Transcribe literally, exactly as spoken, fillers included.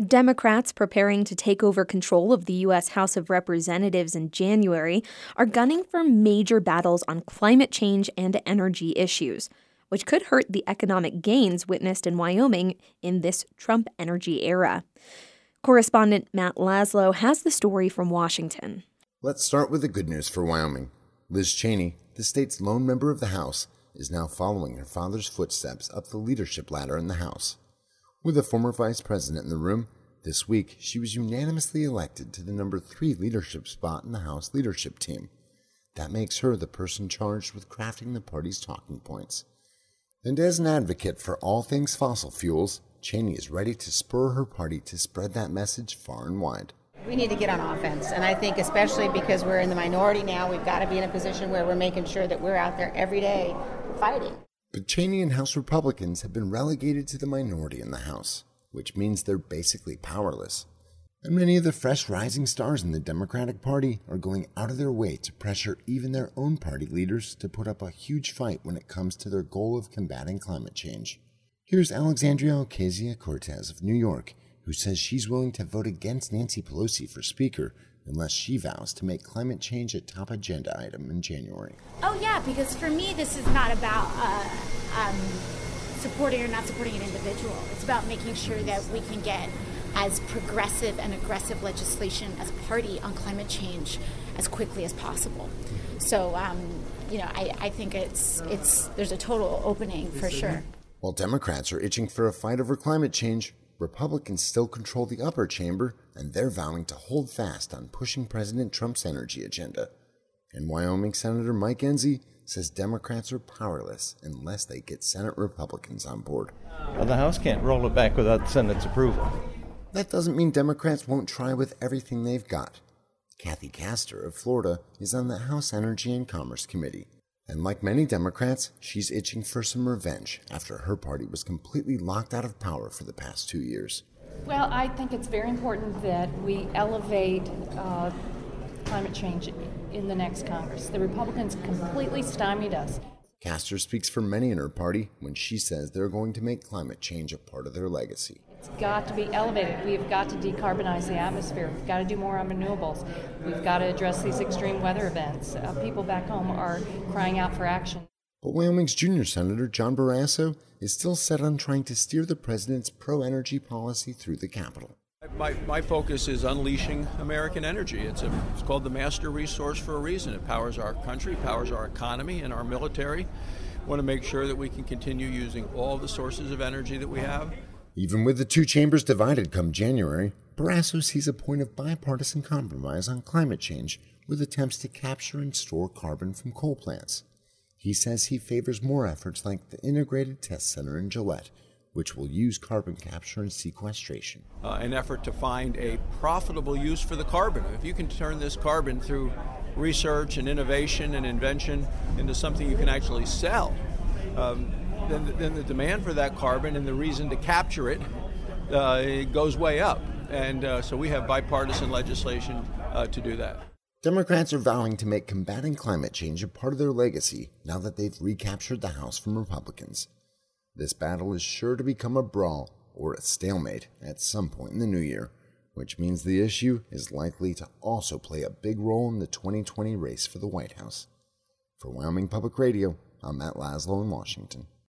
Democrats preparing to take over control of the U S House of Representatives in January are gunning for major battles on climate change and energy issues, which could hurt the economic gains witnessed in Wyoming in this Trump energy era. Correspondent Matt Laszlo has the story from Washington. Let's start with the good news for Wyoming. Liz Cheney, the state's lone member of the House, is now following her father's footsteps up the leadership ladder in the House. With a former vice president in the room, this week she was unanimously elected to the number three leadership spot in the House leadership team. That makes her the person charged with crafting the party's talking points. And as an advocate for all things fossil fuels, Cheney is ready to spur her party to spread that message far and wide. We need to get on offense, and I think especially because we're in the minority now, we've got to be in a position where we're making sure that we're out there every day fighting. But Cheney and House Republicans have been relegated to the minority in the House, which means they're basically powerless. And many of the fresh rising stars in the Democratic Party are going out of their way to pressure even their own party leaders to put up a huge fight when it comes to their goal of combating climate change. Here's Alexandria Ocasio-Cortez of New York, who says she's willing to vote against Nancy Pelosi for Speaker unless she vows to make climate change a top agenda item in January. Oh yeah, because for me this is not about uh, um, supporting or not supporting an individual. It's about making sure that we can get as progressive and aggressive legislation as a party on climate change as quickly as possible. So, um, you know, I, I think it's it's there's a total opening for sure. While Democrats are itching for a fight over climate change, Republicans still control the upper chamber, and they're vowing to hold fast on pushing President Trump's energy agenda. And Wyoming Senator Mike Enzi says Democrats are powerless unless they get Senate Republicans on board. Well, the House can't roll it back without the Senate's approval. That doesn't mean Democrats won't try with everything they've got. Kathy Castor of Florida is on the House Energy and Commerce Committee. And like many Democrats, she's itching for some revenge after her party was completely locked out of power for the past two years. Well, I think it's very important that we elevate uh, climate change in the next Congress. The Republicans completely stymied us. Castor speaks for many in her party when she says they're going to make climate change a part of their legacy. It's got to be elevated. We've got to decarbonize the atmosphere. We've got to do more on renewables. We've got to address these extreme weather events. Uh, people back home are crying out for action. But Wyoming's junior senator, John Barrasso, is still set on trying to steer the president's pro-energy policy through the Capitol. My, my focus is unleashing American energy. It's, a, it's called the master resource for a reason. It powers our country, powers our economy and our military. We want to make sure that we can continue using all the sources of energy that we have. Even with the two chambers divided come January, Barrasso sees a point of bipartisan compromise on climate change with attempts to capture and store carbon from coal plants. He says he favors more efforts like the Integrated Test Center in Gillette, which will use carbon capture and sequestration. Uh, an effort to find a profitable use for the carbon. If you can turn this carbon through research and innovation and invention into something you can actually sell, um, then, then the demand for that carbon and the reason to capture it, uh, it goes way up. And uh, so we have bipartisan legislation uh, to do that. Democrats are vowing to make combating climate change a part of their legacy now that they've recaptured the House from Republicans. This battle is sure to become a brawl or a stalemate at some point in the new year, which means the issue is likely to also play a big role in the twenty twenty race for the White House. For Wyoming Public Radio, I'm Matt Laszlo in Washington.